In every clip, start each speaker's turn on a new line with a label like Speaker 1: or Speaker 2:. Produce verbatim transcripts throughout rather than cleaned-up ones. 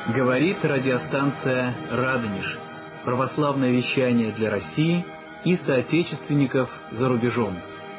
Speaker 1: Говорит радиостанция «Радонеж». Православное вещание для России и соотечественников за рубежом.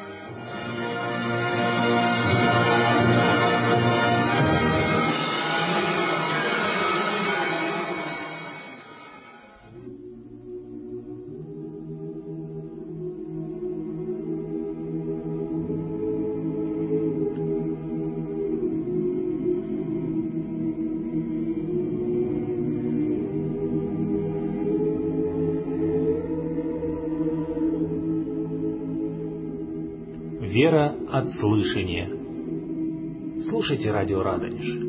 Speaker 2: Вера от слышания. Слушайте радио Радонеж.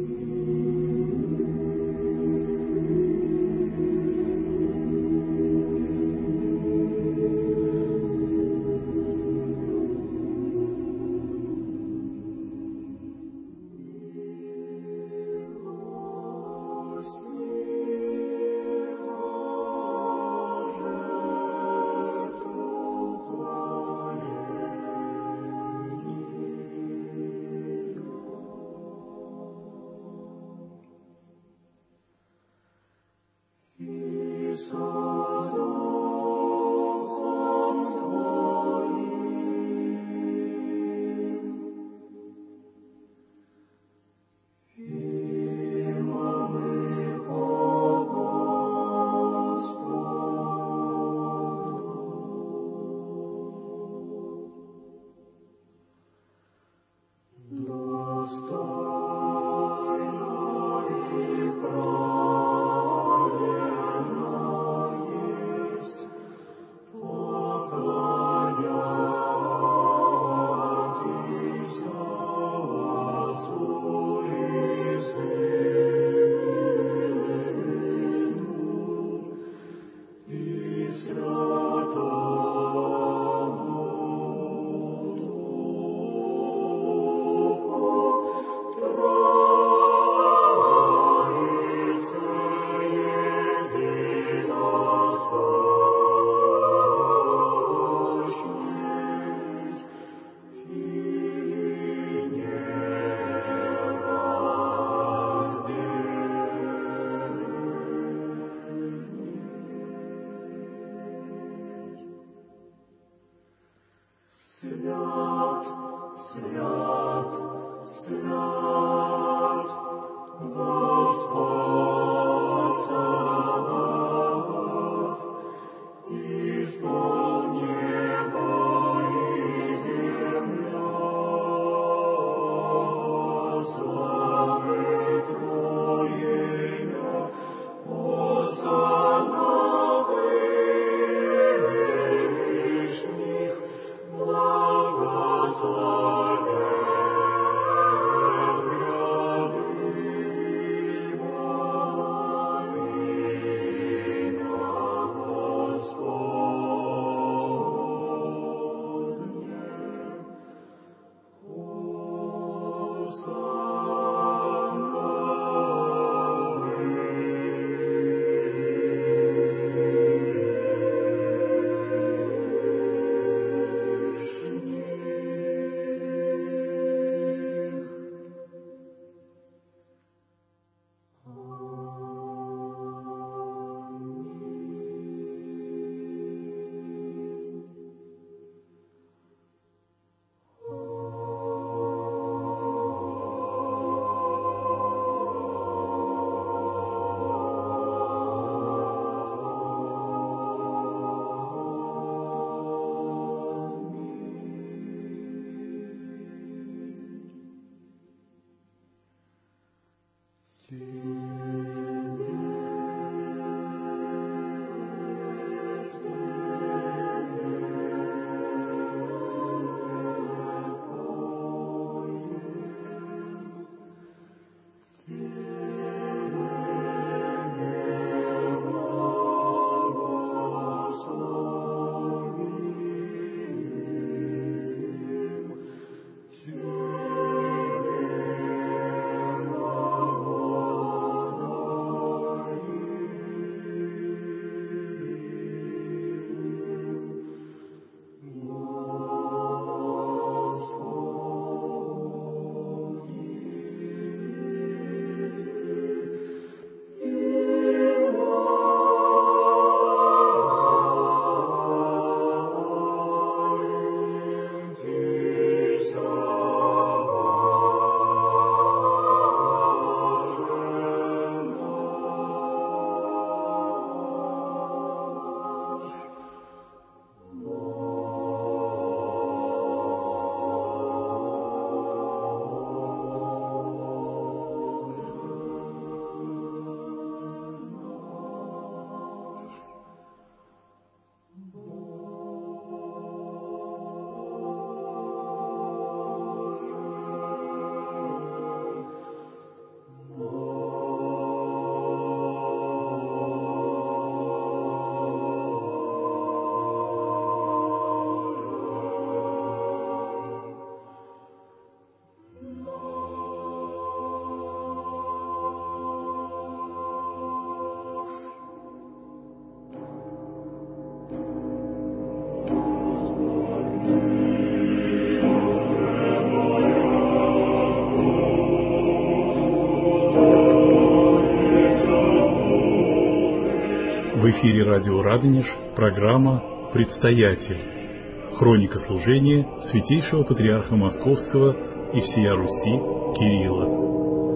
Speaker 3: В эфире радио Радонеж, программа «Предстоятель». Хроника служения Святейшего Патриарха Московского и всея Руси Кирилла.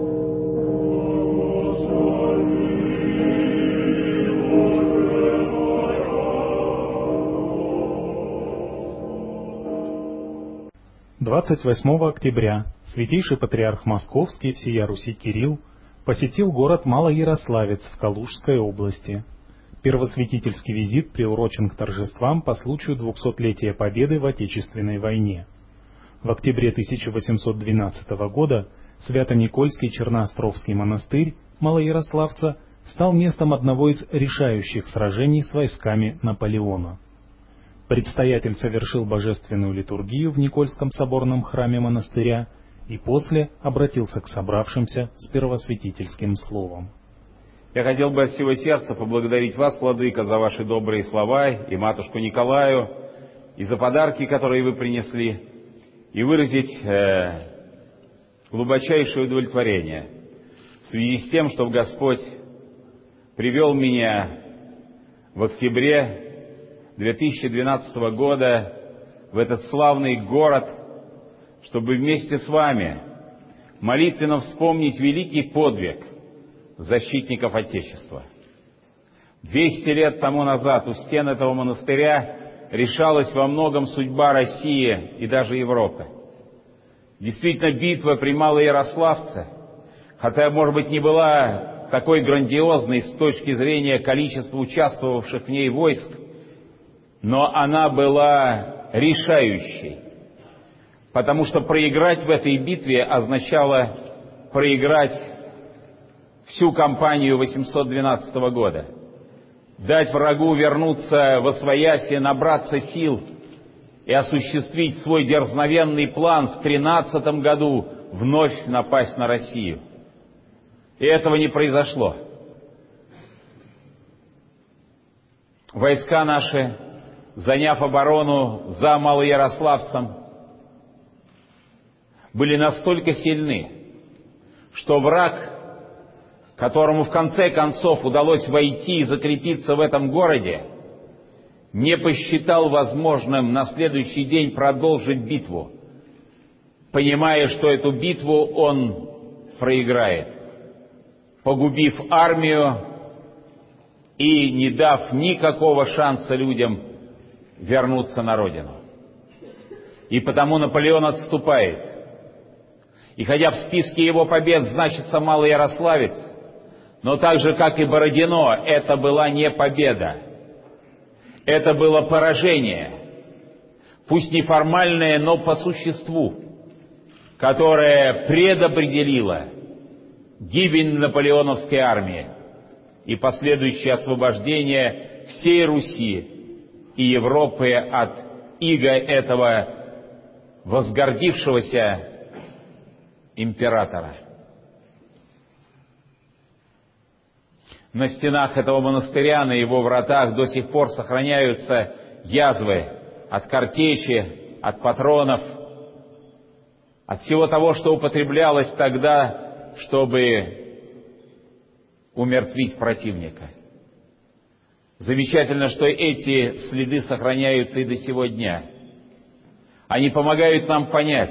Speaker 4: двадцать восьмого октября Святейший Патриарх Московский и всея Руси Кирилл посетил город Малоярославец в Калужской области. Первосвятительский визит приурочен к торжествам по случаю двухсотлетия Победы в Отечественной войне. В октябре тысяча восемьсот двенадцатого года Свято-Никольский Черноостровский монастырь Малоярославца стал местом одного из решающих сражений с войсками Наполеона. Предстоятель совершил божественную литургию в Никольском соборном храме монастыря и после обратился к собравшимся с первосвятительским словом.
Speaker 5: Я хотел бы от всего сердца поблагодарить вас, Владыка, за ваши добрые слова, и матушку Николаю, и за подарки, которые вы принесли, и выразить э, глубочайшее удовлетворение в связи с тем, что Господь привел меня в октябре две тысячи двенадцатого года в этот славный город, чтобы вместе с вами молитвенно вспомнить великий подвиг защитников Отечества. Двести лет тому назад у стен этого монастыря решалась во многом судьба России и даже Европы. Действительно, битва при Малоярославце, хотя, может быть, не была такой грандиозной с точки зрения количества участвовавших в ней войск, но она была решающей, потому что проиграть в этой битве означало проиграть всю кампанию восемьсот двенадцатого года, дать врагу вернуться восвояси, набраться сил и осуществить свой дерзновенный план в тринадцатом году вновь напасть на Россию. И этого не произошло. Войска наши, заняв оборону за Малоярославцем, были настолько сильны, что враг, которому в конце концов удалось войти и закрепиться в этом городе, не посчитал возможным на следующий день продолжить битву, понимая, что эту битву он проиграет, погубив армию и не дав никакого шанса людям вернуться на родину. И потому Наполеон отступает. И хотя в списке его побед значится Малоярославец, но так же, как и Бородино, это была не победа. Это было поражение, пусть неформальное, но по существу, которое предопределило гибель наполеоновской армии и последующее освобождение всей Руси и Европы от ига этого возгордившегося императора. На стенах этого монастыря, на его вратах до сих пор сохраняются язвы от картечи, от патронов, от всего того, что употреблялось тогда, чтобы умертвить противника. Замечательно, что эти следы сохраняются и до сего дня. Они помогают нам понять,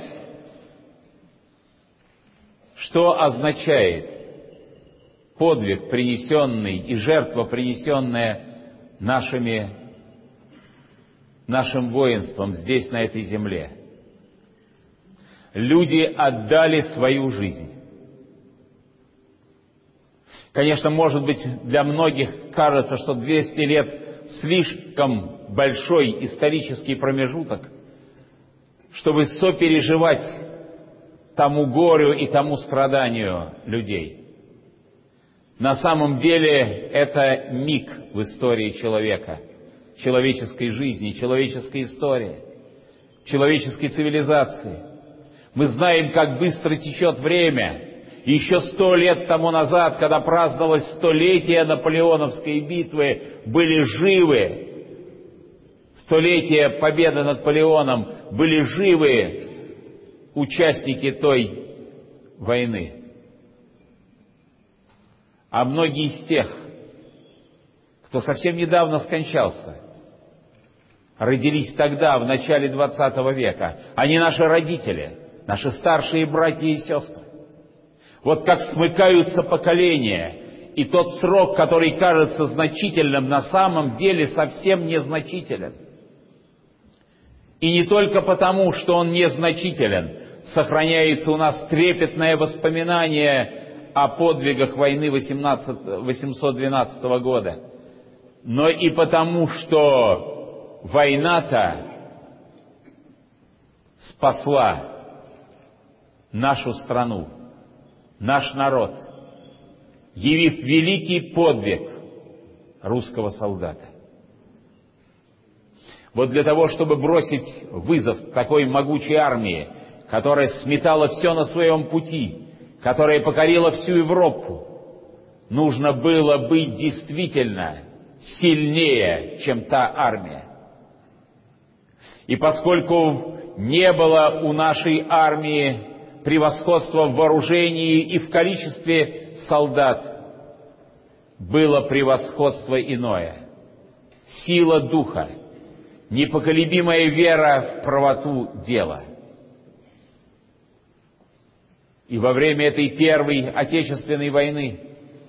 Speaker 5: что означает подвиг, принесенный, и жертва, принесенная нашими, нашим воинством здесь, на этой земле. Люди отдали свою жизнь. Конечно, может быть, для многих кажется, что двести лет слишком большой исторический промежуток, чтобы сопереживать тому горю и тому страданию людей. На самом деле это миг в истории человека, человеческой жизни, человеческой истории, человеческой цивилизации. Мы знаем, как быстро течет время. И еще сто лет тому назад, когда праздновалось столетие Наполеоновской битвы, были живы, столетие победы над Наполеоном, были живы участники той войны. А многие из тех, кто совсем недавно скончался, родились тогда, в начале двадцатого века. Они наши родители, наши старшие братья и сестры. Вот как смыкаются поколения, и тот срок, который кажется значительным, на самом деле совсем незначителен. И не только потому, что он незначителен, сохраняется у нас трепетное воспоминание о подвигах войны восемьсот двенадцатого года, но и потому, что война-то спасла нашу страну, наш народ, явив великий подвиг русского солдата. Вот для того, чтобы бросить вызов такой могучей армии, которая сметала все на своем пути, которая покорила всю Европу, нужно было быть действительно сильнее, чем та армия. И поскольку не было у нашей армии превосходства в вооружении и в количестве солдат, было превосходство иное. Сила духа, непоколебимая вера в правоту дела. И во время этой Первой Отечественной войны,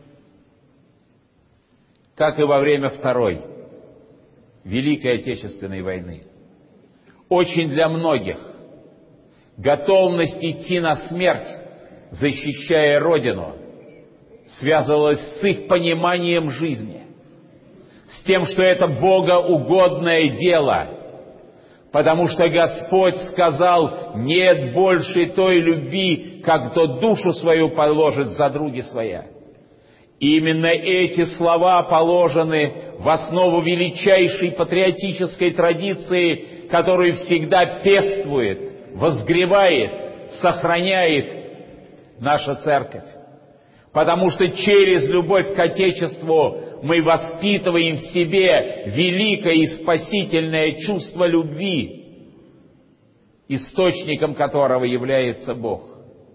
Speaker 5: как и во время Второй Великой Отечественной войны, очень для многих готовность идти на смерть, защищая Родину, связывалась с их пониманием жизни, с тем, что это богоугодное дело, потому что Господь сказал: нет больше той любви, как кто душу свою положит за други своя. И именно эти слова положены в основу величайшей патриотической традиции, которую всегда пествует, возгревает, сохраняет наша церковь. Потому что через любовь к Отечеству мы воспитываем в себе великое и спасительное чувство любви, источником которого является Бог.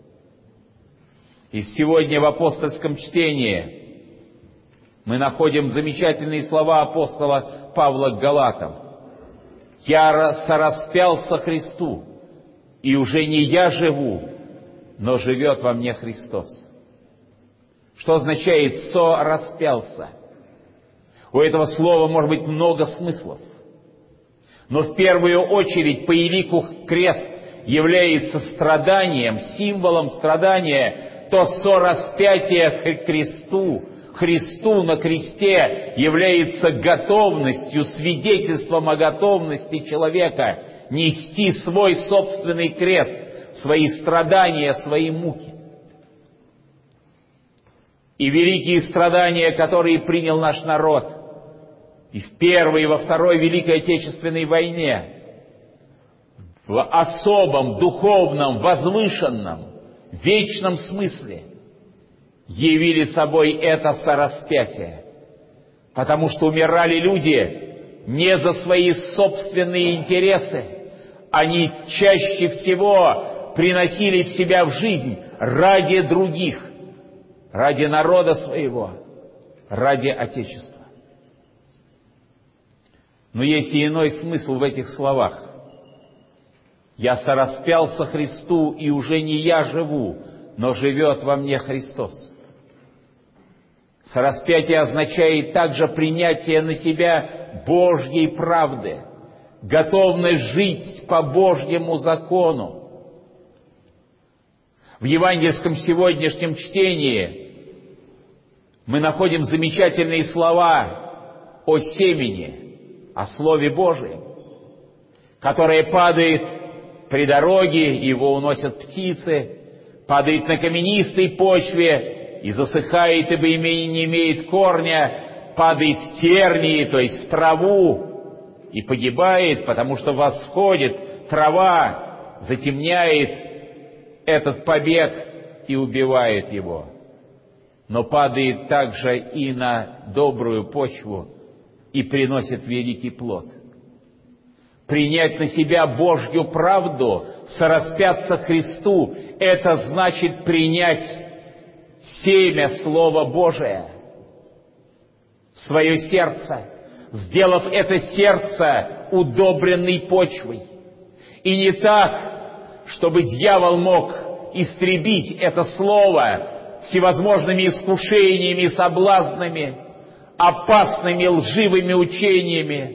Speaker 5: И сегодня в апостольском чтении мы находим замечательные слова апостола Павла к Галатам. «Я сораспялся Христу, и уже не я живу, но живет во мне Христос». Что означает «сораспялся»? У этого слова может быть много смыслов. Но в первую очередь по елику крест является страданием, символом страдания. То сораспятие к кресту, Христу на кресте является готовностью, свидетельством о готовности человека нести свой собственный крест, свои страдания, свои муки. И великие страдания, которые принял наш народ и в Первой, и во Второй Великой Отечественной войне, в особом, духовном, возвышенном, вечном смысле, явили собой это сораспятие. Потому что умирали люди не за свои собственные интересы, они чаще всего приносили в себя в жизнь ради других, ради народа своего, ради Отечества. Но есть и иной смысл в этих словах. «Я сораспялся Христу, и уже не я живу, но живет во мне Христос». Сораспятие означает также принятие на себя Божьей правды, готовность жить по Божьему закону. В евангельском сегодняшнем чтении мы находим замечательные слова о семени, о Слове Божьем, которое падает при дороге, его уносят птицы, падает на каменистой почве и засыхает, ибо не имеет корня, падает в тернии, то есть в траву, и погибает, потому что восходит трава, затемняет этот побег и убивает его. Но падает также и на добрую почву и приносит великий плод. Принять на себя Божью правду, сораспяться Христу, это значит принять семя Слова Божия в свое сердце, сделав это сердце удобренной почвой. И не так, чтобы дьявол мог истребить это слово всевозможными искушениями и соблазнами, опасными лживыми учениями.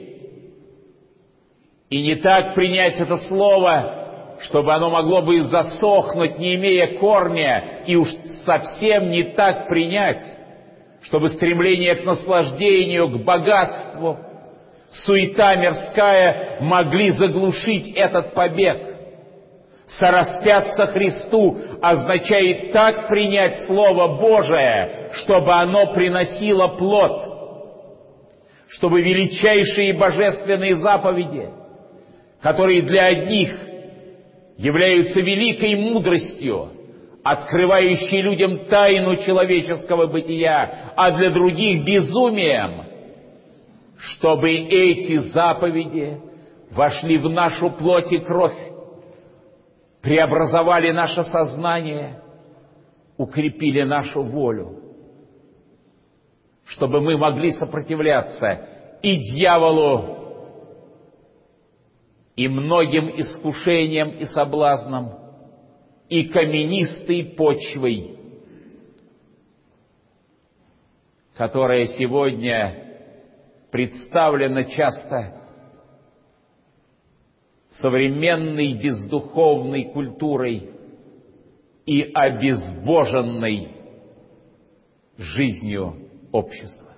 Speaker 5: И не так принять это слово, чтобы оно могло бы засохнуть, не имея корня, и уж совсем не так принять, чтобы стремление к наслаждению, к богатству, суета мирская могли заглушить этот побег. Сораспяться Христу означает так принять Слово Божие, чтобы оно приносило плод, чтобы величайшие божественные заповеди, которые для одних являются великой мудростью, открывающей людям тайну человеческого бытия, а для других безумием, чтобы эти заповеди вошли в нашу плоть и кровь, преобразовали наше сознание, укрепили нашу волю, чтобы мы могли сопротивляться и дьяволу, и многим искушениям и соблазнам, и каменистой почвой, которая сегодня представлена часто современной бездуховной культурой и обезбоженной жизнью общества.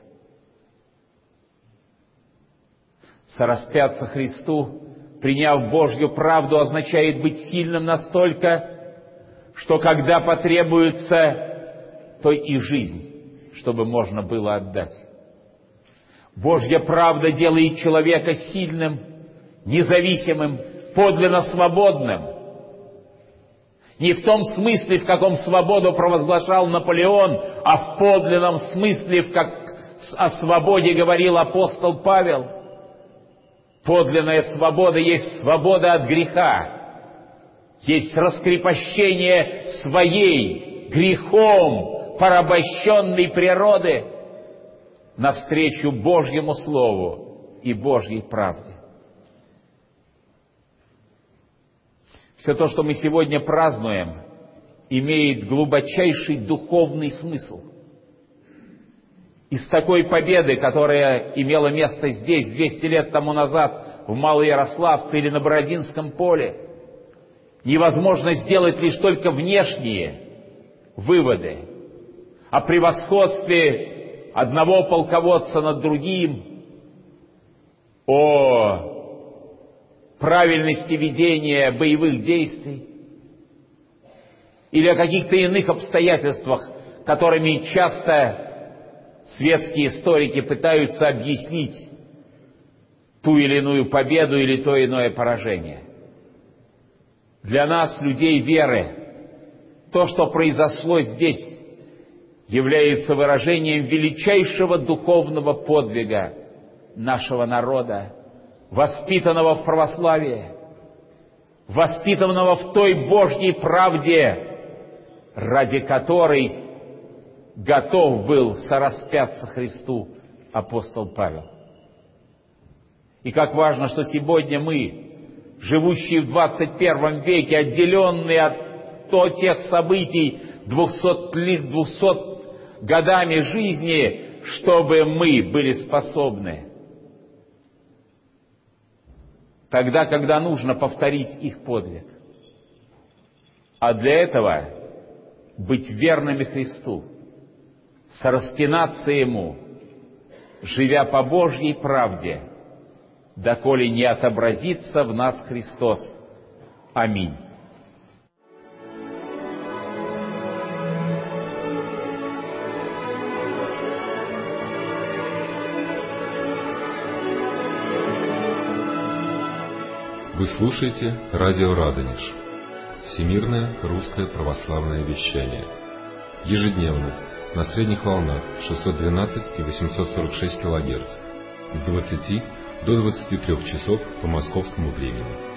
Speaker 5: Сораспяться Христу, приняв Божью правду, означает быть сильным настолько, что когда потребуется, то и жизнь, чтобы можно было отдать. Божья правда делает человека сильным, независимым, подлинно свободным. Не в том смысле, в каком свободу провозглашал Наполеон, а в подлинном смысле, в как о свободе говорил апостол Павел. Подлинная свобода есть свобода от греха, есть раскрепощение своей грехом порабощенной природы навстречу Божьему Слову и Божьей правде. Все то, что мы сегодня празднуем, имеет глубочайший духовный смысл. Из такой победы, которая имела место здесь двести лет тому назад, в Малоярославце или на Бородинском поле, невозможно сделать лишь только внешние выводы о превосходстве одного полководца над другим, о правильности ведения боевых действий или о каких-то иных обстоятельствах, которыми часто светские историки пытаются объяснить ту или иную победу или то иное поражение. Для нас, людей веры, то, что произошло здесь, является выражением величайшего духовного подвига нашего народа, воспитанного в православии, воспитанного в той Божьей правде, ради которой готов был сораспяться Христу апостол Павел. И как важно, что сегодня мы, живущие в двадцать первом веке, отделенные от то, тех событий двухсот, двухсот годами жизни, чтобы мы были способны тогда, когда нужно, повторить их подвиг. А для этого быть верными Христу, сораспинаться Ему, живя по Божьей правде, доколе не отобразится в нас Христос. Аминь.
Speaker 6: Вы слушаете радио Радонеж, всемирное русское православное вещание, ежедневно на средних волнах шестьсот двенадцать и восемьсот сорок шесть килогерц с двадцати до двадцати трёх часов по московскому времени.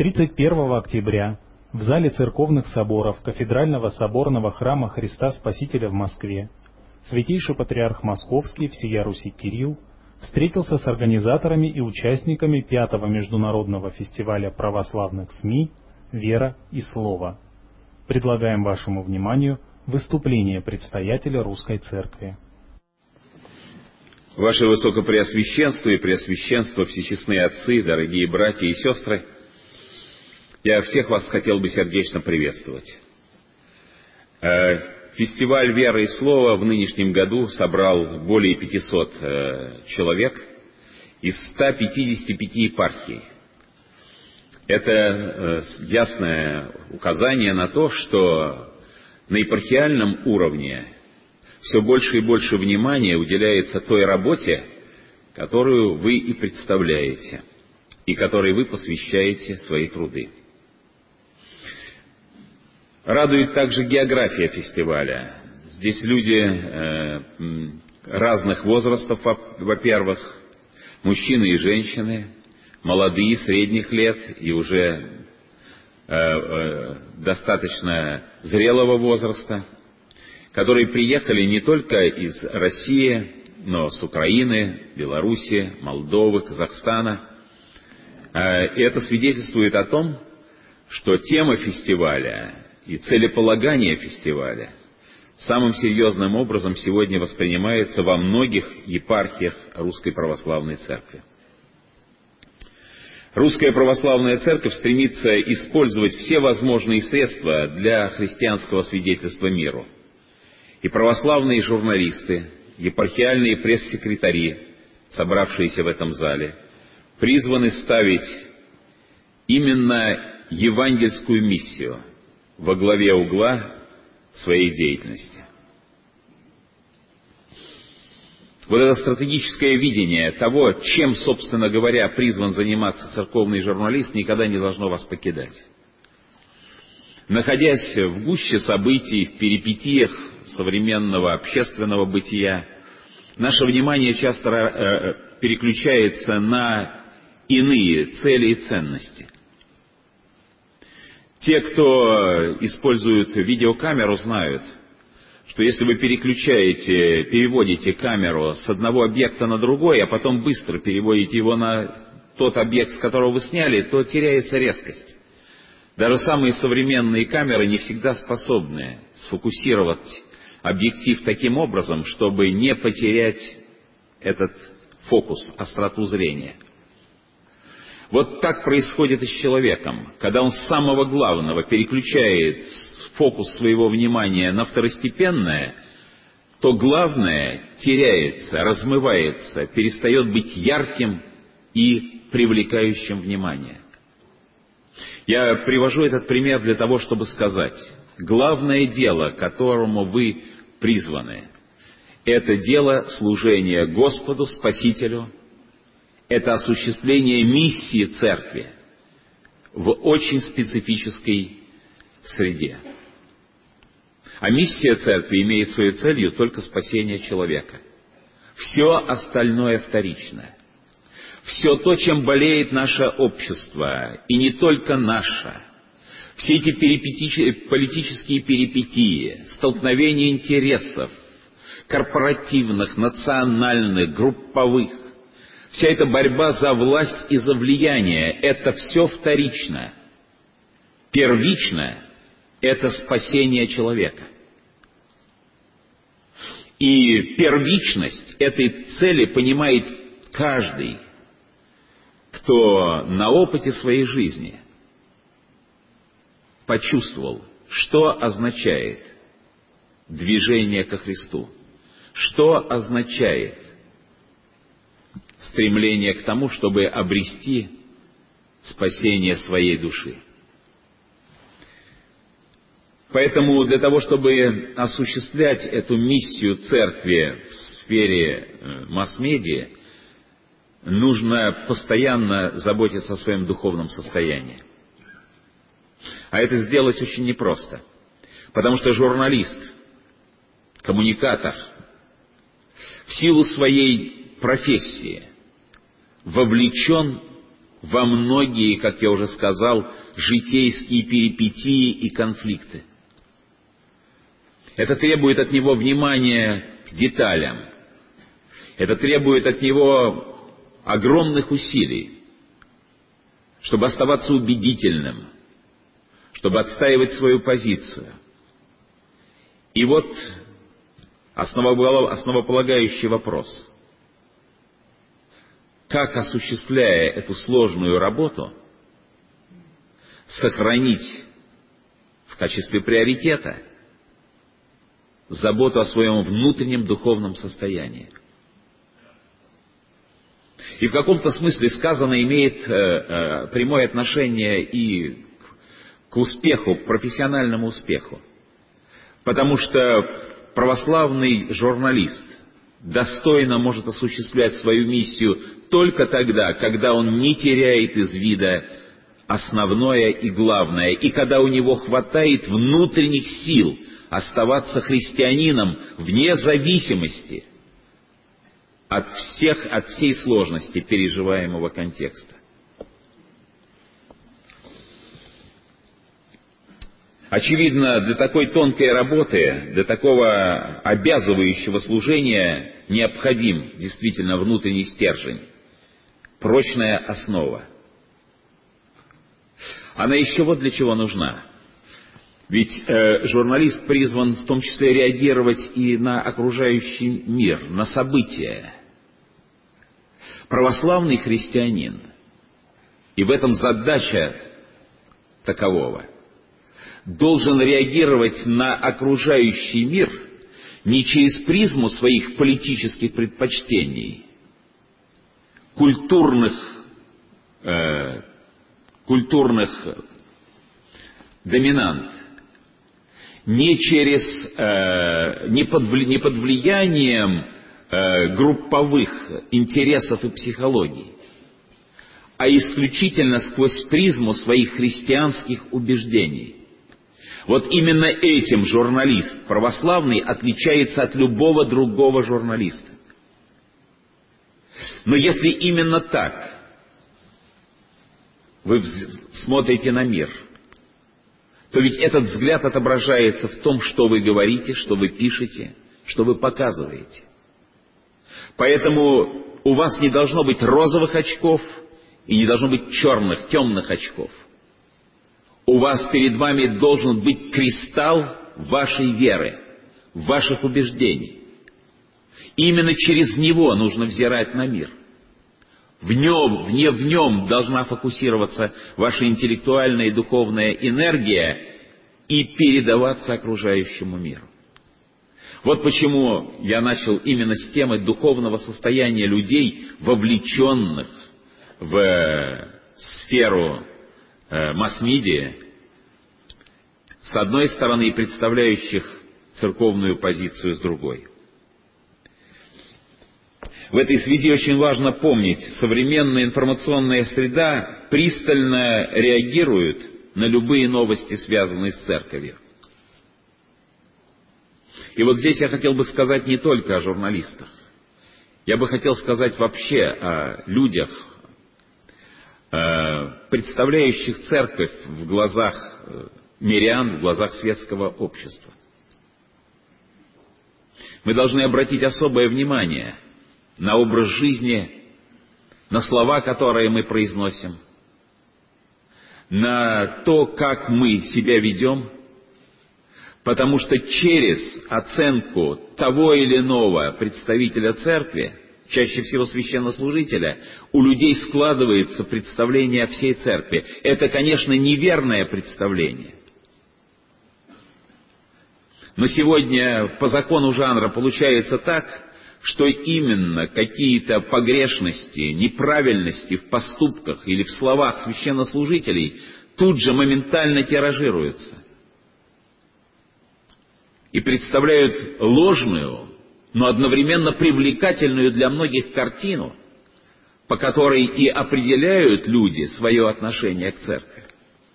Speaker 4: тридцать первого октября в зале церковных соборов Кафедрального соборного храма Христа Спасителя в Москве Святейший Патриарх Московский всея Руси Кирилл встретился с организаторами и участниками пятого международного фестиваля православных СМИ «Вера и Слово». Предлагаем вашему вниманию выступление предстоятеля Русской Церкви.
Speaker 5: Ваше Высокопреосвященство и Преосвященство, всечестные отцы, дорогие братья и сестры, я всех вас хотел бы сердечно приветствовать. Фестиваль «Вера и Слово» в нынешнем году собрал более пятисот человек из ста пятидесяти пяти епархий. Это ясное указание на то, что на епархиальном уровне все больше и больше внимания уделяется той работе, которую вы и представляете, и которой вы посвящаете свои труды. Радует также география фестиваля. Здесь люди э, разных возрастов, во-первых, мужчины и женщины, молодые, средних лет и уже э, э, достаточно зрелого возраста, которые приехали не только из России, но с Украины, Беларуси, Молдовы, Казахстана. Э, и это свидетельствует о том, что тема фестиваля и целеполагание фестиваля самым серьезным образом сегодня воспринимается во многих епархиях Русской Православной Церкви. Русская Православная Церковь стремится использовать все возможные средства для христианского свидетельства миру. И православные журналисты, епархиальные пресс-секретари, собравшиеся в этом зале, призваны ставить именно евангельскую миссию во главе угла своей деятельности. Вот это стратегическое видение того, чем, собственно говоря, призван заниматься церковный журналист, никогда не должно вас покидать. Находясь в гуще событий, в перипетиях современного общественного бытия, наше внимание часто э, переключается на иные цели и ценности. Те, кто использует видеокамеру, знают, что если вы переключаете, переводите камеру с одного объекта на другой, а потом быстро переводите его на тот объект, с которого вы сняли, то теряется резкость. Даже самые современные камеры не всегда способны сфокусировать объектив таким образом, чтобы не потерять этот фокус, остроту зрения. Вот так происходит и с человеком, когда он с самого главного переключает фокус своего внимания на второстепенное, то главное теряется, размывается, перестает быть ярким и привлекающим внимание. Я привожу этот пример для того, чтобы сказать, главное дело, к которому вы призваны, это дело служения Господу, Спасителю, это осуществление миссии Церкви в очень специфической среде. А миссия Церкви имеет своей целью только спасение человека. Все остальное вторичное. Все то, чем болеет наше общество, и не только наше, все эти перипетии, политические перипетии, столкновения интересов, корпоративных, национальных, групповых, вся эта борьба за власть и за влияние — это все вторично. Первично — это спасение человека. И первичность этой цели понимает каждый, кто на опыте своей жизни почувствовал, что означает движение ко Христу, что означает стремление к тому, чтобы обрести спасение своей души. Поэтому для того, чтобы осуществлять эту миссию Церкви в сфере масс-медиа, нужно постоянно заботиться о своем духовном состоянии. А это сделать очень непросто, потому что журналист, коммуникатор, в силу своей профессии вовлечен во многие, как я уже сказал, житейские перипетии и конфликты. Это требует от него внимания к деталям. Это требует от него огромных усилий, чтобы оставаться убедительным, чтобы отстаивать свою позицию. И вот основополагающий вопрос. Как, осуществляя эту сложную работу, сохранить в качестве приоритета заботу о своем внутреннем духовном состоянии? И в каком-то смысле сказано имеет э, э, прямое отношение и к успеху, к профессиональному успеху. Потому что православный журналист достойно может осуществлять свою миссию только тогда, когда он не теряет из вида основное и главное, и когда у него хватает внутренних сил оставаться христианином вне зависимости от всех, от всей сложности переживаемого контекста. Очевидно, для такой тонкой работы, для такого обязывающего служения необходим действительно внутренний стержень, прочная основа. Она еще вот для чего нужна. Ведь э, журналист призван в том числе реагировать и на окружающий мир, на события. Православный христианин, и в этом задача такового, должен реагировать на окружающий мир не через призму своих политических предпочтений, культурных, э, культурных доминант, не через, э, не, под, не под влиянием э, групповых интересов и психологии, а исключительно сквозь призму своих христианских убеждений. Вот именно этим журналист православный отличается от любого другого журналиста. Но если именно так вы смотрите на мир, то ведь этот взгляд отображается в том, что вы говорите, что вы пишете, что вы показываете. Поэтому у вас не должно быть розовых очков и не должно быть черных, темных очков. У вас перед вами должен быть кристалл вашей веры, ваших убеждений. Именно через него нужно взирать на мир. В нем, вне в нем должна фокусироваться ваша интеллектуальная и духовная энергия и передаваться окружающему миру. Вот почему я начал именно с темы духовного состояния людей, вовлеченных в сферу э, масс-медиа, с одной стороны, и представляющих церковную позицию с другой. В этой связи очень важно помнить, современная информационная среда пристально реагирует на любые новости, связанные с церковью. И вот здесь я хотел бы сказать не только о журналистах. Я бы хотел сказать вообще о людях, представляющих церковь в глазах мирян, в глазах светского общества. Мы должны обратить особое внимание на образ жизни, на слова, которые мы произносим, на то, как мы себя ведем, потому что через оценку того или иного представителя церкви, чаще всего священнослужителя, у людей складывается представление о всей церкви. Это, конечно, неверное представление. Но сегодня по закону жанра получается так, что именно какие-то погрешности, неправильности в поступках или в словах священнослужителей тут же моментально тиражируются и представляют ложную, но одновременно привлекательную для многих картину, по которой и определяют люди свое отношение к церкви.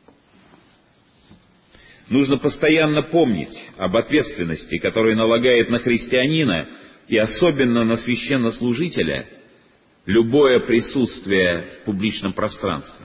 Speaker 5: Нужно постоянно помнить об ответственности, которую налагает на христианина и особенно на священнослужителя любое присутствие в публичном пространстве.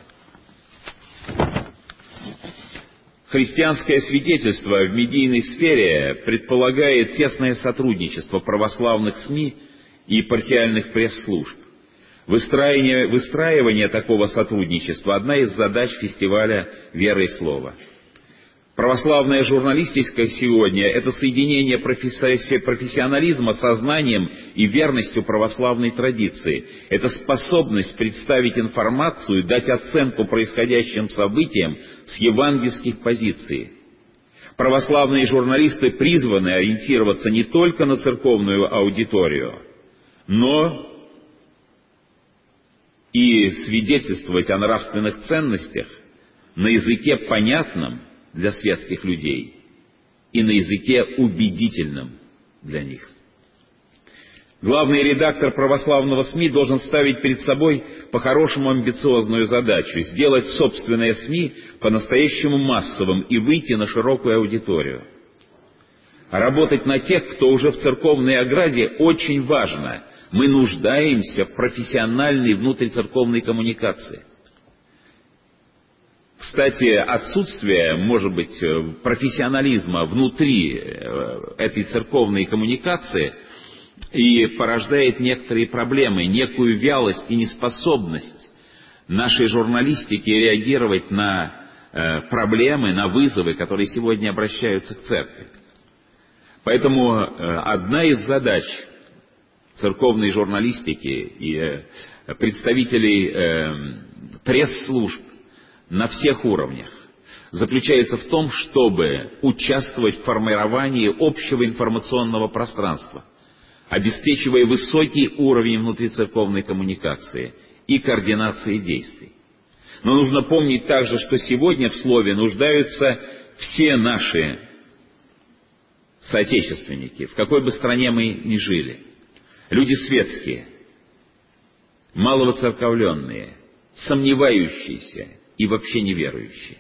Speaker 5: Христианское свидетельство в медийной сфере предполагает тесное сотрудничество православных СМИ и епархиальных пресс-служб. Выстраивание, выстраивание такого сотрудничества – одна из задач фестиваля «Вера и Слово». Православная журналистика сегодня – это соединение профессионализма со знанием и верностью православной традиции. Это способность представить информацию, дать оценку происходящим событиям с евангельских позиций. Православные журналисты призваны ориентироваться не только на церковную аудиторию, но и свидетельствовать о нравственных ценностях на языке понятном для светских людей и на языке убедительном для них. Главный редактор православного СМИ должен ставить перед собой по-хорошему амбициозную задачу — сделать собственные СМИ по-настоящему массовым и выйти на широкую аудиторию. А работать на тех, кто уже в церковной ограде, очень важно. Мы нуждаемся в профессиональной внутрицерковной коммуникации. Кстати, отсутствие, может быть, профессионализма внутри этой церковной коммуникации и порождает некоторые проблемы, некую вялость и неспособность нашей журналистики реагировать на проблемы, на вызовы, которые сегодня обращаются к церкви. Поэтому одна из задач церковной журналистики и представителей пресс-служб на всех уровнях заключается в том, чтобы участвовать в формировании общего информационного пространства, обеспечивая высокий уровень внутрицерковной коммуникации и координации действий. Но нужно помнить также, что сегодня в слове нуждаются все наши соотечественники, в какой бы стране мы ни жили. Люди светские, маловоцерковленные, сомневающиеся и вообще неверующие.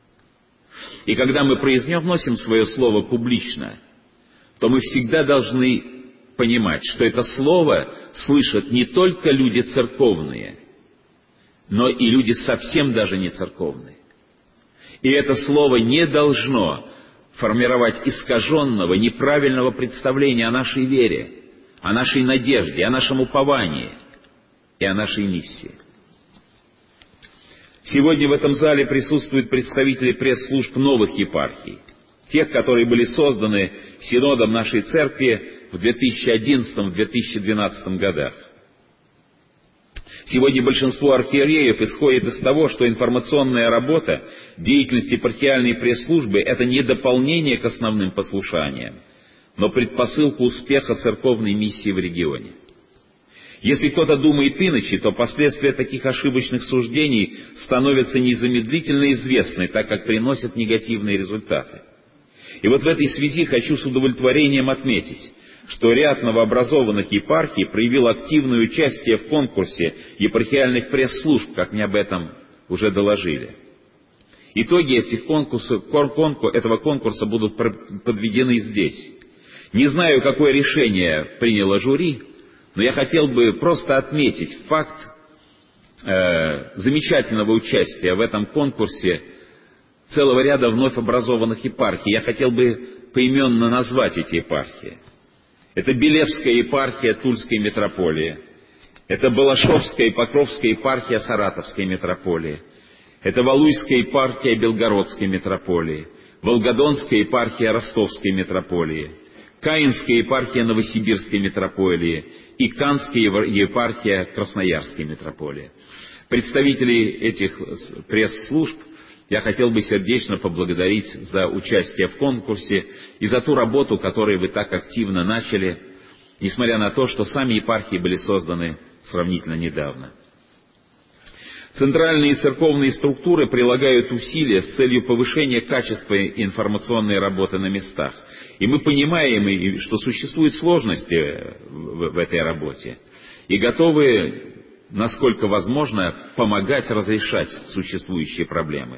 Speaker 5: И когда мы произносим свое слово публично, то мы всегда должны понимать, что это слово слышат не только люди церковные, но и люди совсем даже не церковные. И это слово не должно формировать искаженного, неправильного представления о нашей вере, о нашей надежде, о нашем уповании и о нашей миссии. Сегодня в этом зале присутствуют представители пресс-служб новых епархий, тех, которые были созданы Синодом нашей Церкви в две тысячи одиннадцатом — две тысячи двенадцатом годах. Сегодня большинство архиереев исходит из того, что информационная работа, деятельность епархиальной пресс-службы — это не дополнение к основным послушаниям, но предпосылка успеха церковной миссии в регионе. Если кто-то думает иначе, то последствия таких ошибочных суждений становятся незамедлительно известны, так как приносят негативные результаты. И вот в этой связи хочу с удовлетворением отметить, что ряд новообразованных епархий проявил активное участие в конкурсе епархиальных пресс-служб, как мне об этом уже доложили. Итоги этих конкурсов, этого конкурса будут подведены здесь. Не знаю, какое решение приняло жюри, но я хотел бы просто отметить факт э, замечательного участия в этом конкурсе целого ряда вновь образованных епархий. Я хотел бы поименно назвать эти епархии. Это Белевская епархия Тульской митрополии, это Балашовская и Покровская епархия Саратовской митрополии, это Валуйская епархия Белгородской митрополии, Волгодонская епархия Ростовской митрополии, Каинская епархия Новосибирской митрополии и Канская епархия Красноярской митрополии. Представителей этих пресс-служб я хотел бы сердечно поблагодарить за участие в конкурсе и за ту работу, которую вы так активно начали, несмотря на то, что сами епархии были созданы сравнительно недавно. Центральные церковные структуры прилагают усилия с целью повышения качества информационной работы на местах. И мы понимаем, что существуют сложности в этой работе, и готовы, насколько возможно, помогать разрешать существующие проблемы.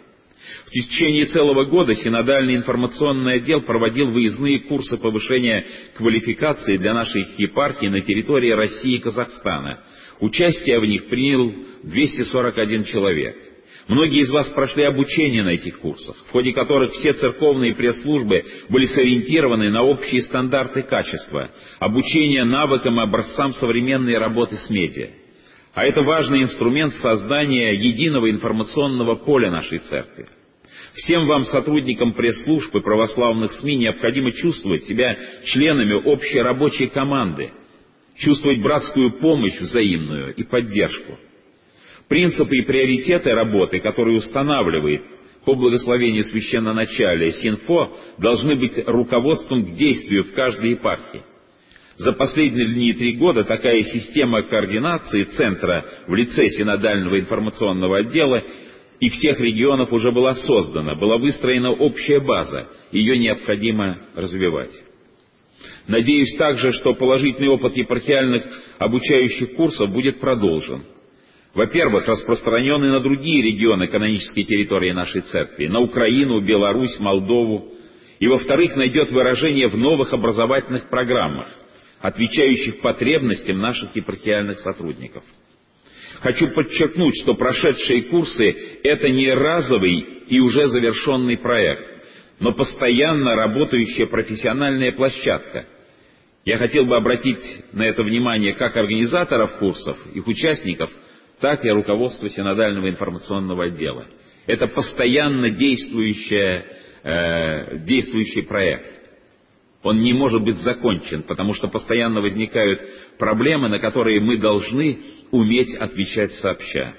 Speaker 5: В течение целого года синодальный информационный отдел проводил выездные курсы повышения квалификации для наших епархий на территории России и Казахстана. Участие в них принял двести сорок один человек. Многие из вас прошли обучение на этих курсах, в ходе которых все церковные пресс-службы были сориентированы на общие стандарты качества, обучение навыкам и образцам современной работы с медиа. А это важный инструмент создания единого информационного поля нашей церкви. Всем вам, сотрудникам пресс-служб и православных СМИ, необходимо чувствовать себя членами общей рабочей команды, чувствовать братскую помощь взаимную и поддержку. Принципы и приоритеты работы, которые устанавливает по благословению священноначалия Синфо, должны быть руководством к действию в каждой епархии. За последние три года такая система координации центра в лице синодального информационного отдела и всех регионов уже была создана, была выстроена общая база, ее необходимо развивать. Надеюсь также, что положительный опыт епархиальных обучающих курсов будет продолжен. Во-первых, распространенный на другие регионы канонической территории нашей церкви, на Украину, Беларусь, Молдову, и, во-вторых, найдет выражение в новых образовательных программах, отвечающих потребностям наших епархиальных сотрудников. Хочу подчеркнуть, что прошедшие курсы – это не разовый и уже завершенный проект, но постоянно работающая профессиональная площадка. Я хотел бы обратить на это внимание как организаторов курсов, их участников, так и руководства синодального информационного отдела. Это постоянно действующая, э, действующий проект. Он не может быть закончен, потому что постоянно возникают проблемы, на которые мы должны уметь отвечать сообща.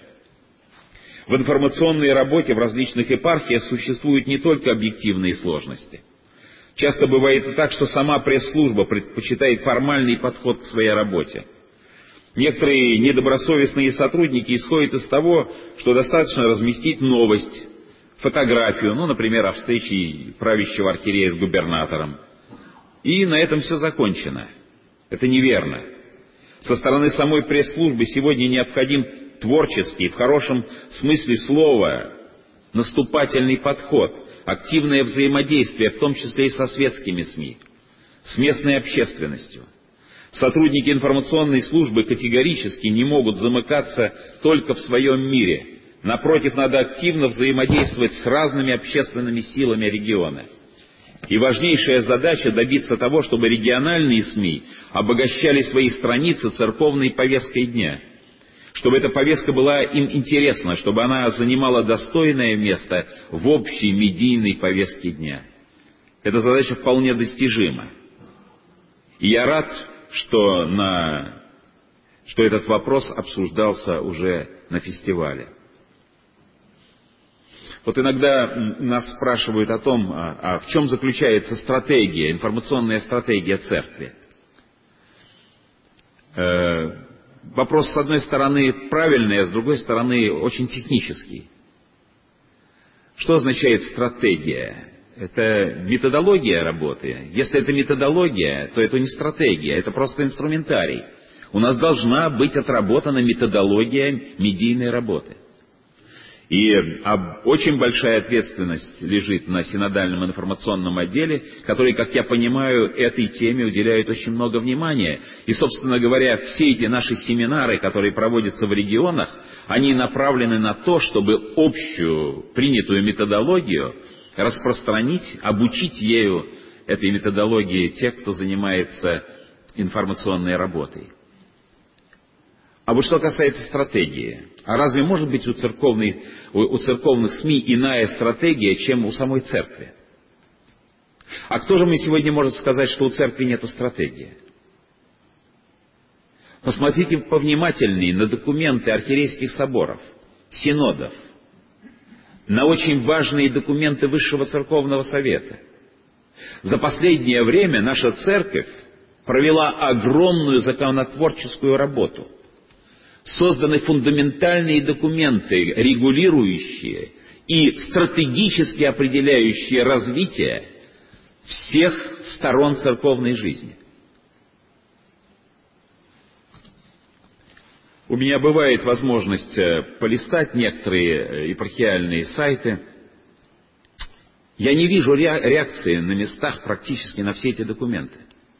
Speaker 5: В информационной работе в различных епархиях существуют не только объективные сложности. Часто бывает и так, что сама пресс-служба предпочитает формальный подход к своей работе. Некоторые недобросовестные сотрудники исходят из того, что достаточно разместить новость, фотографию, ну, например, о встрече правящего архиерея с губернатором. И на этом все закончено. Это неверно. Со стороны самой пресс-службы сегодня необходим творческий, в хорошем смысле слова, наступательный подход, активное взаимодействие, в том числе и со светскими СМИ, с местной общественностью. Сотрудники информационной службы категорически не могут замыкаться только в своем мире. Напротив, надо активно взаимодействовать с разными общественными силами региона. И важнейшая задача добиться того, чтобы региональные СМИ обогащали свои страницы церковной повесткой дня. Чтобы эта повестка была им интересна, чтобы она занимала достойное место в общей медийной повестке дня. Эта задача вполне достижима. И я рад, что, на, что этот вопрос обсуждался уже на фестивале. Вот иногда нас спрашивают о том, а, а в чем заключается стратегия, информационная стратегия церкви. Э, вопрос, с одной стороны, правильный, а с другой стороны, очень технический. Что означает стратегия? Это методология работы. Если это методология, то это не стратегия, это просто инструментарий. У нас должна быть отработана методология медийной работы. И очень большая ответственность лежит на синодальном информационном отделе, который, как я понимаю, этой теме уделяет очень много внимания. И, собственно говоря, все эти наши семинары, которые проводятся в регионах, они направлены на то, чтобы общую принятую методологию распространить, обучить ею этой методологии тех, кто занимается информационной работой. А вот что касается стратегии, а разве может быть у церковных, у, у церковных СМИ иная стратегия, чем у самой церкви? А кто же мне сегодня может сказать, что у церкви нет стратегии? Посмотрите повнимательнее на документы архиерейских соборов, синодов, на очень важные документы Высшего Церковного Совета. За последнее время наша церковь провела огромную законотворческую работу. Созданы фундаментальные документы, регулирующие и стратегически определяющие развитие всех сторон церковной жизни. У меня бывает возможность полистать некоторые епархиальные сайты,
Speaker 7: Я не вижу реакции на местах практически на все эти документы.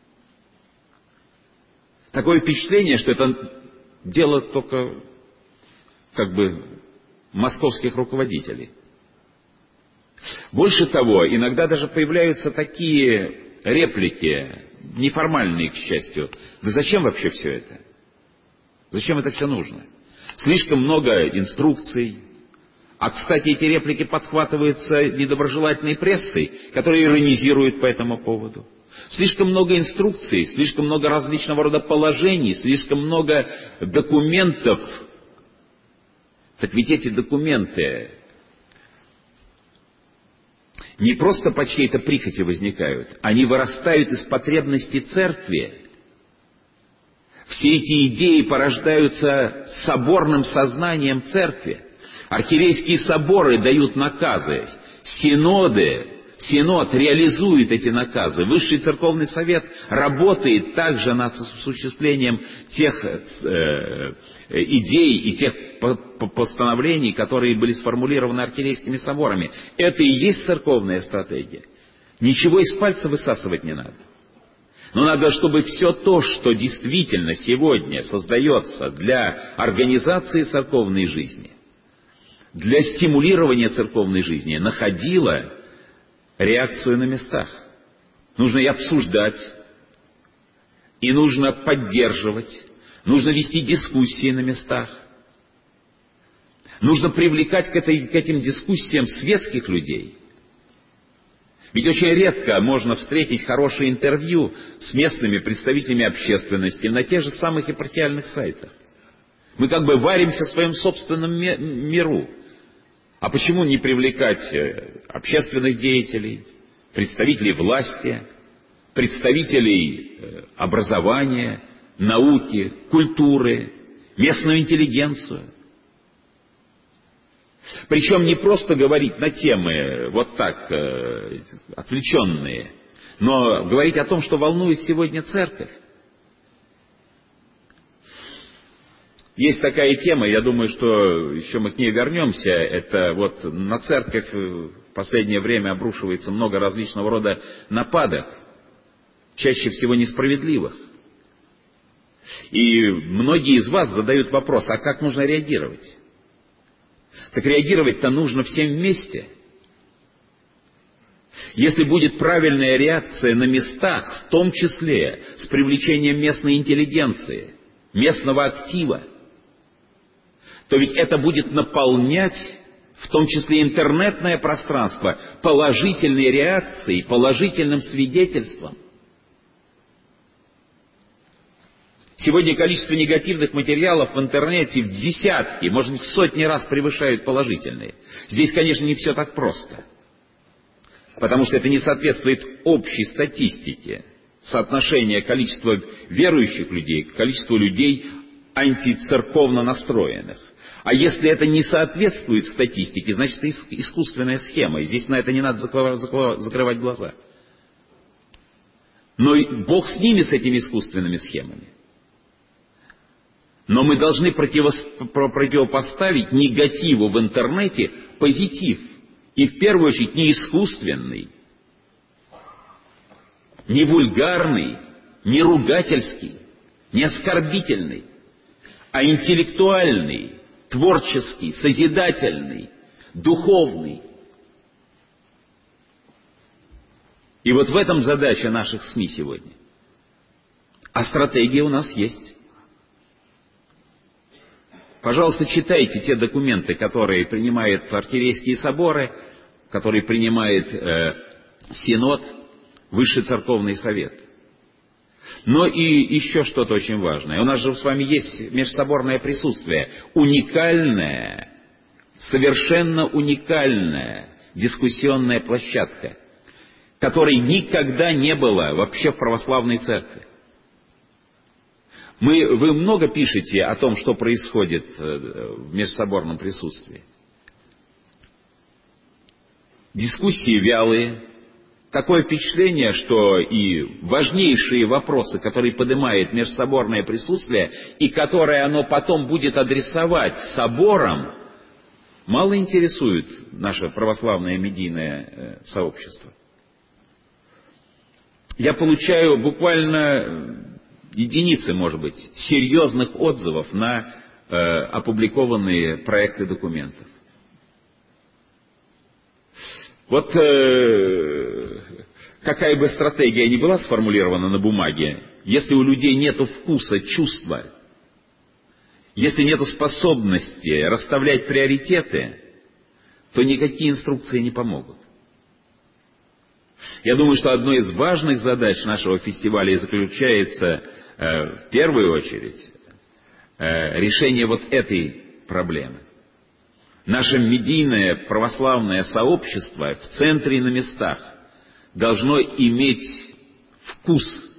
Speaker 7: Такое впечатление, что это дело только как бы московских руководителей. Больше того, иногда даже появляются такие реплики, неформальные, к счастью. Да зачем вообще все это? Зачем это все нужно? Слишком много инструкций. А, кстати, эти реплики подхватываются недоброжелательной прессой, которая иронизирует по этому поводу. Слишком много инструкций, слишком много различного рода положений, слишком много документов. Так ведь эти документы не просто по чьей-то прихоти возникают, они вырастают из потребностей церкви. Все эти идеи порождаются соборным сознанием церкви. Архиерейские соборы дают наказы, синоды, синод реализует эти наказы. Высший церковный совет работает также над осуществлением тех э, идей и тех постановлений, которые были сформулированы архиерейскими соборами. Это и есть церковная стратегия. Ничего из пальца высасывать не надо. Но надо, чтобы все то, что действительно сегодня создается для организации церковной жизни, для стимулирования церковной жизни, находило реакцию на местах. Нужно и обсуждать, и нужно поддерживать, нужно вести дискуссии на местах. Нужно привлекать к, этой, к этим дискуссиям светских людей. Ведь очень редко можно встретить хорошее интервью с местными представителями общественности на тех же самых епархиальных сайтах. Мы как бы варимся в своем собственном миру. А почему не привлекать общественных деятелей, представителей власти, представителей образования, науки, культуры, местную интеллигенцию? Причем не просто говорить на темы вот так отвлеченные, но говорить о том, что волнует сегодня церковь. Есть такая тема, я думаю, что еще мы к ней вернемся, это вот на церковь в последнее время обрушивается много различного рода нападок, чаще всего несправедливых. И многие из вас задают вопрос, а как нужно реагировать? Так реагировать-то нужно всем вместе. Если будет правильная реакция на местах, в том числе с привлечением местной интеллигенции, местного актива, то ведь это будет наполнять, в том числе интернетное пространство, положительной реакцией, положительным свидетельством. Сегодня количество негативных материалов в интернете в десятки, может быть, в сотни раз превышают положительные. Здесь, конечно, не все так просто. Потому что это не соответствует общей статистике соотношения количества верующих людей к количеству людей антицерковно настроенных. А если это не соответствует статистике, значит, это искусственная схема. И здесь на это не надо закрывать глаза. Но Бог с ними, с этими искусственными схемами. Но мы должны противопоставить негативу в интернете позитив. И в первую очередь не искусственный, не вульгарный, не ругательский, не оскорбительный, а интеллектуальный, творческий, созидательный, духовный. И вот в этом задача наших СМИ сегодня. А стратегия у нас есть. Пожалуйста, читайте те документы, которые принимают архиерейские соборы, которые принимает э, Синод, Высший Церковный Совет. Но и еще что-то очень важное. У нас же с вами есть межсоборное присутствие. Уникальная, совершенно уникальная дискуссионная площадка, которой никогда не было вообще в православной церкви. Мы, вы много пишете о том, что происходит в межсоборном присутствии. Дискуссии вялые. Такое впечатление, что и важнейшие вопросы, которые поднимает межсоборное присутствие, и которые оно потом будет адресовать соборам, мало интересует наше православное медийное сообщество. Я получаю буквально единицы, может быть, серьезных отзывов на э, опубликованные проекты документов. Вот э, какая бы стратегия ни была сформулирована на бумаге, если у людей нет вкуса, чувства, если нет способности расставлять приоритеты, то никакие инструкции не помогут. Я думаю, что одной из важных задач нашего фестиваля и заключается э, в первую очередь э, решение вот этой проблемы. Наше медийное православное сообщество в центре и на местах должно иметь вкус,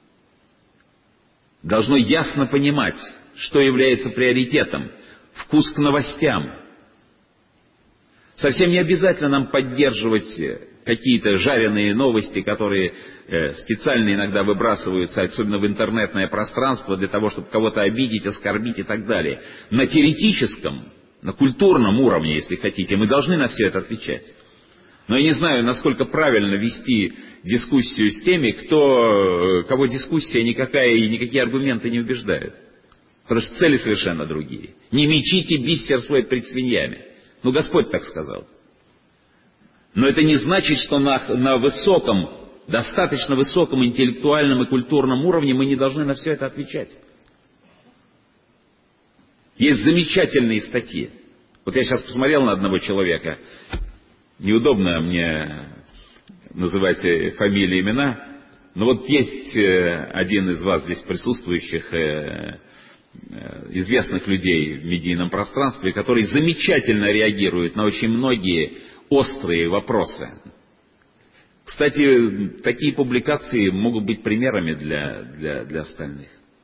Speaker 7: должно ясно понимать, что является приоритетом, вкус к новостям. Совсем не обязательно нам поддерживать какие-то жареные новости, которые э, специально иногда выбрасываются, особенно в интернетное пространство, для того, чтобы кого-то обидеть, оскорбить и так далее. На теоретическом, на культурном уровне, если хотите, мы должны на все это отвечать. Но я не знаю, насколько правильно вести дискуссию с теми, кто, кого дискуссия никакая и никакие аргументы не убеждают. Потому что цели совершенно другие. Не мечите бисер свой пред свиньями. Ну, Господь так сказал. Но это не значит, что на, на высоком, достаточно высоком интеллектуальном и культурном уровне мы не должны на все это отвечать. Есть замечательные статьи. Вот я сейчас посмотрел на одного человека. Неудобно мне называть фамилии, имена. Но вот есть один из вас здесь присутствующих, известных людей в медийном пространстве, который замечательно реагирует на очень многие острые вопросы. Кстати, такие публикации могут быть примерами для, для, для остальных.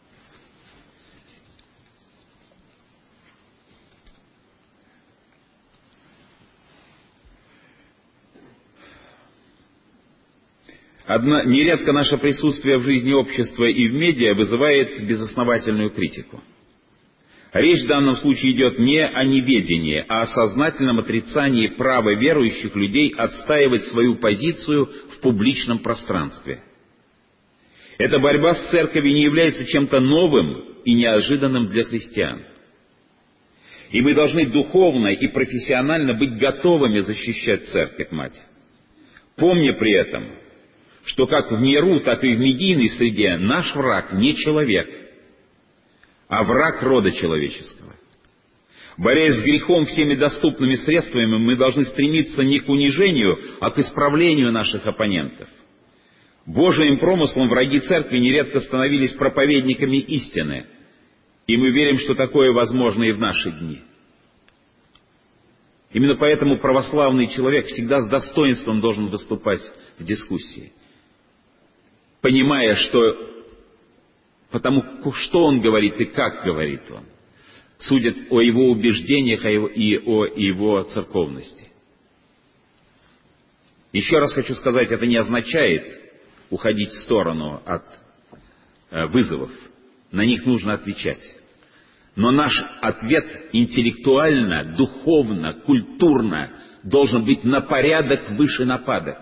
Speaker 7: Одно, нередко наше присутствие в жизни общества и в медиа вызывает безосновательную критику. Речь в данном случае идет не о неведении, а о сознательном отрицании права верующих людей отстаивать свою позицию в публичном пространстве. Эта борьба с церковью не является чем-то новым и неожиданным для христиан. И мы должны духовно и профессионально быть готовыми защищать Церковь-Мать, помня при этом, что как в миру, так и в медийной среде наш враг не человек, а враг рода человеческого. Борясь с грехом всеми доступными средствами, мы должны стремиться не к унижению, а к исправлению наших оппонентов. Божиим промыслом враги церкви нередко становились проповедниками истины, и мы верим, что такое возможно и в наши дни. Именно поэтому православный человек всегда с достоинством должен выступать в дискуссии, понимая, что потому что он говорит и как говорит он, судят о его убеждениях и о его церковности. Еще раз хочу сказать, это не означает уходить в сторону от вызовов. На них нужно отвечать. Но наш ответ интеллектуально, духовно, культурно должен быть на порядок выше нападок.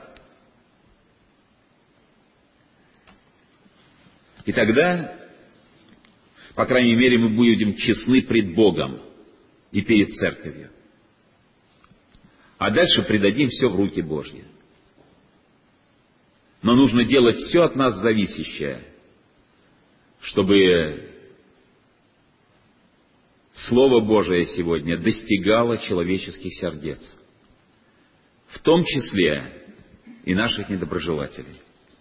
Speaker 7: И тогда, по крайней мере, мы будем честны пред Богом и перед Церковью. А дальше предадим все в руки Божьи. Но нужно делать все от нас зависящее, чтобы Слово Божие сегодня достигало человеческих сердец, в том числе и наших недоброжелателей.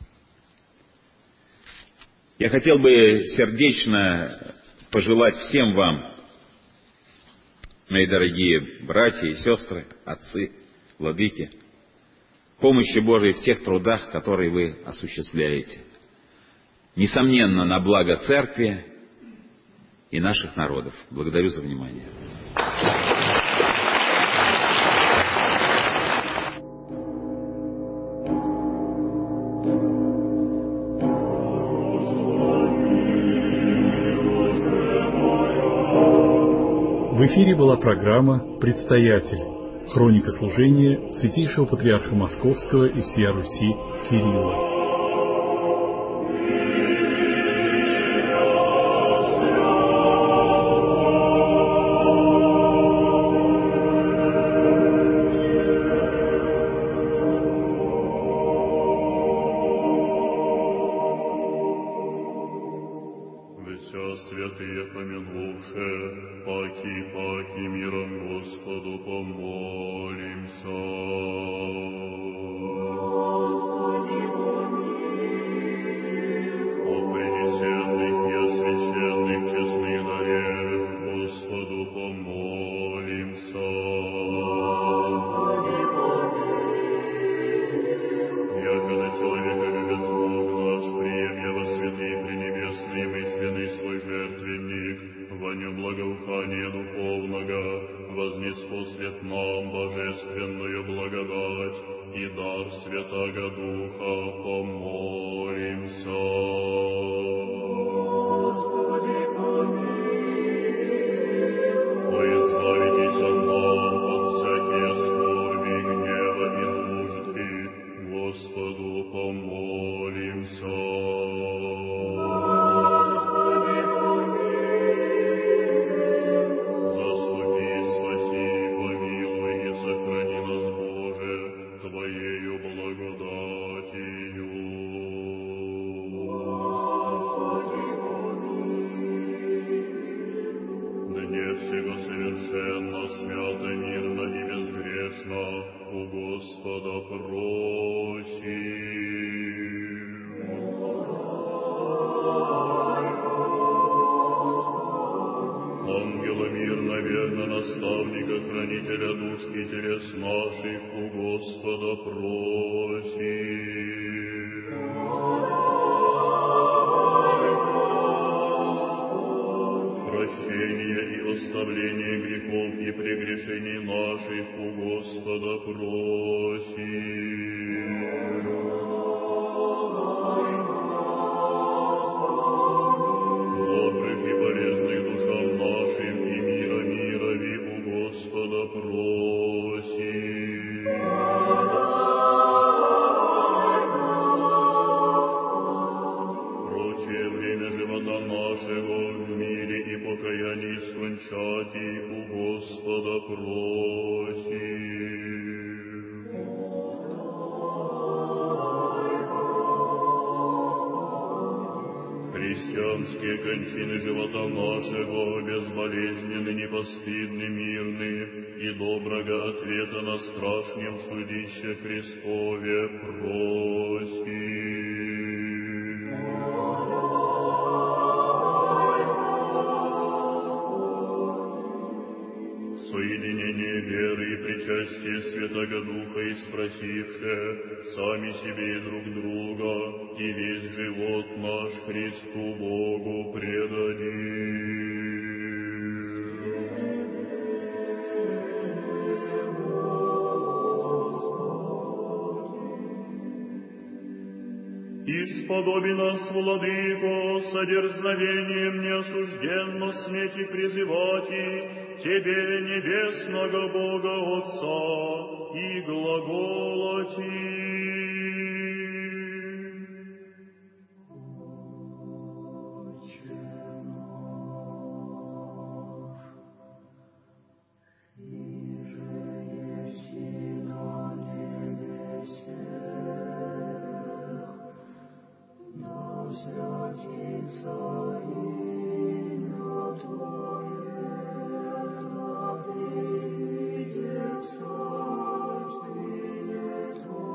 Speaker 7: Я хотел бы сердечно пожелать всем вам, мои дорогие братья и сестры, отцы, владыки, помощи Божией в тех трудах, которые вы осуществляете. Несомненно, на благо Церкви и наших народов. Благодарю за внимание.
Speaker 3: Вы В эфире была программа «Предстоятель». Хроника служения Святейшего Патриарха Московского и всея Руси Кирилла.
Speaker 8: Святые помянувшие, паки, паки, миром Господу помолимся. Господи, о принесенных и освященных честных даре, Господу помолимся. Господи, якогда человека любит Бог наш, прием я во святые пренебесные мысленный свой жертвенник, во нем благоухание духовного, вознесу свет нам божественную благодать и дар Святаго Духа, помолимся. Господи, помилуй. О, избавитесь от нам от всякие скорби, гнева и нужды, Господу помолимся. Совершенно, свято, мирно и безгрешно у Господа просим. Ангела мирно, верно, наставника, хранителя душ и телес наших у Господа просим. Прощение и оставление грехов и прегрешений наших у Господа просим. Добрых и полезных душам нашим и мира мирови у Господа просим. Прочее время живота нашего в мире и покаянии скончати у Господа просим. Христианские кончины живота нашего безболезненны, непостыдны, мирны, и доброго ответа на страшном судище Христове просим. Соединение веры и причастие Святаго Духа испросившие сами себе и друг друга, и весь живот наш Христу Богу предадим. Исподоби нас, Владыко, содерзновением неосужденно смети призывати Тебе, небесного Бога Отца, и глаголати.
Speaker 9: Твое,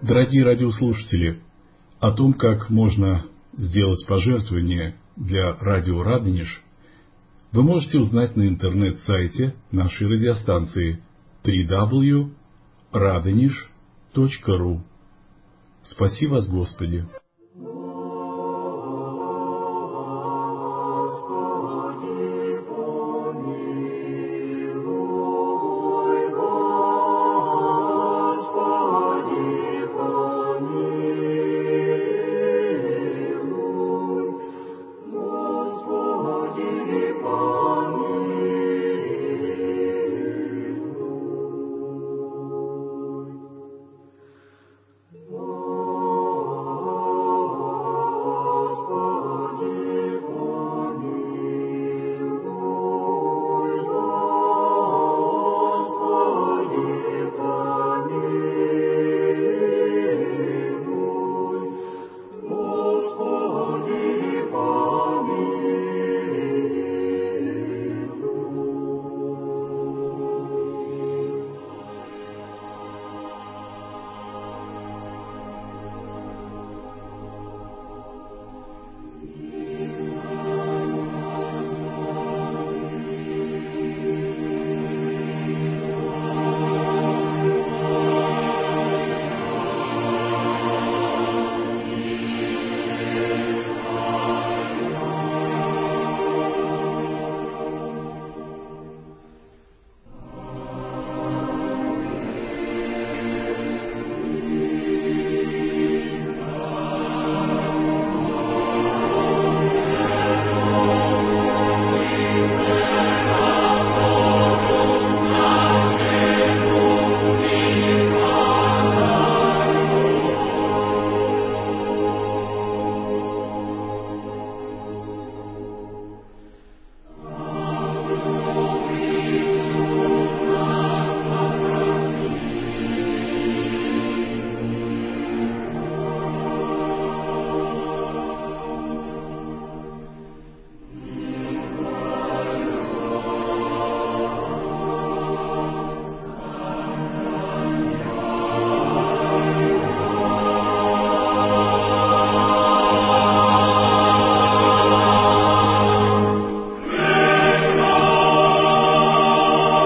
Speaker 3: Дорогие радиослушатели, о том, как можно сделать пожертвование для радио Радонеж, вы можете узнать на интернет-сайте нашей радиостанции дабл ю дабл ю дабл ю точка радонеж точка ру. Спаси вас, Господи!